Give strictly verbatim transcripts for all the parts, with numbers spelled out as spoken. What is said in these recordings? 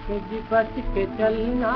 कि जी बच के चलना,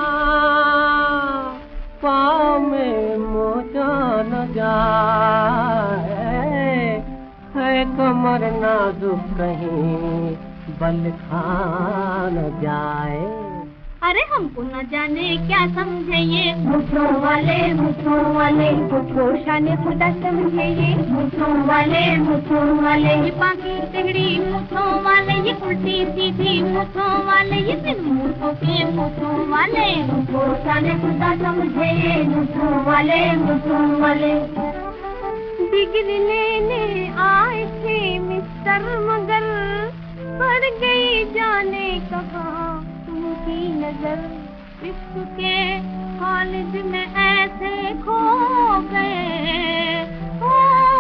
पाँव में मोचा न जाए, है कमर नाजुक कहीं बल खा न जाए। अरे हमको न जाने क्या समझे ये मुठों वाले, मुठों वाले, मुठों शाने खुदा समझे ये मुठों वाले, मुठों वाले, ये बाकी टिहड़ी मुठों वाले, ये उल्टी सीधी मुठों वाले, ये बिन मुठों के मुठों वाले, मुठों शाने खुदा समझे ये मुठों वाले, मुठों वाले। डिग्री लेने आए थे मिस्टर मगर पड़ गई जाने कहाँ की नजर, इश्क के कॉलेज में ऐसे खो गए, ओ,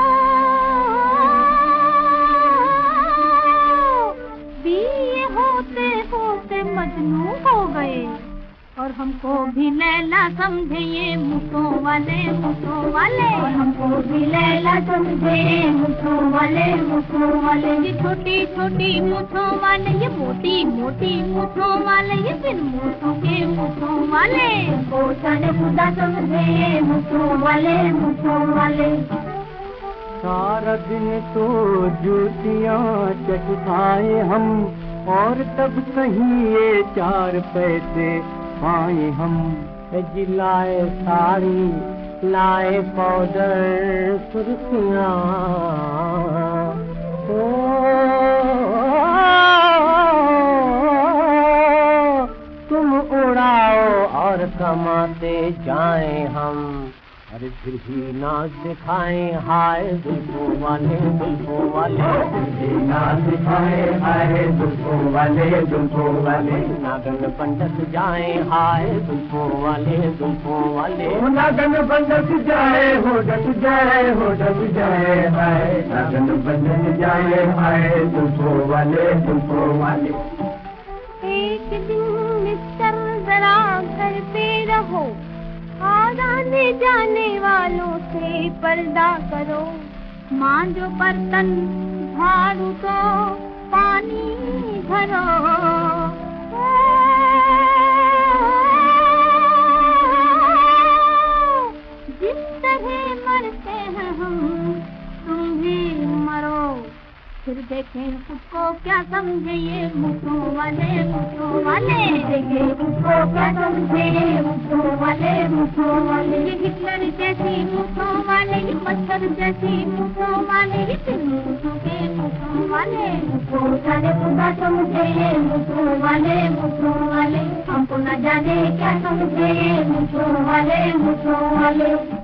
बीए होते होते मजनू हो गए, और हमको भी लैला समझे ये मुठों वाले, मुठों वाले, और हमको भी लैला समझे ये मुठों वाले, मुठों वाले, ये छोटी छोटी मुठों वाले, ये मोटी मोटी मुठों वाले, ये बिन मुठों के मुठों वाले, पोषण खुदा समझे ये मुठों वाले, मुठों वाले। सारा दिन तो जूतियाँ चटकाए हम, और तब कहीं ये चार पैसे पाए हम, जिलाए साड़ी लाए पाउडर सुर्खियाँ, ओ तुम उड़ाओ और कमाते जाएं हम, अरे फिर भी नाच दिखाएं हाय जुल्फों वाले, जुल्फों वाले, फिर भी नाच दिखाएं हाय जुल्फों वाले, जुल्फों वाले, नागन पंडत जाएं हाय जुल्फों वाले, जुल्फों वाले, नागन पंडत जाए हो डट जाए हो डट जाए हाय, नागन पंडत जाए हाय जुल्फों वाले, जुल्फों वाले। एक दिन मिस्टर जरा घर पे रहो, और आने जाने वालों से पर्दा करो, मांजो बर्तन झाड़ू तो पानी भरो, जिस तरह मरते हैं हम तुम भी मरो, फिर देखें खुद को क्या समझे ये मुठों वाले, मुठों वाले, देखें खुद को क्या समझे ये मुठों वाले, मुठों वाले, ये हिटलर जैसी मुठों वाले, ये मच्छर जैसी मुठों वाले, ये बिन मुठों के मुठों वाले, मुठों सारे खुदा समझे ये मुठों वाले, मुठों वाले, हमको न जाने क्या समझे ये मुठों वाले, मुठों वाले।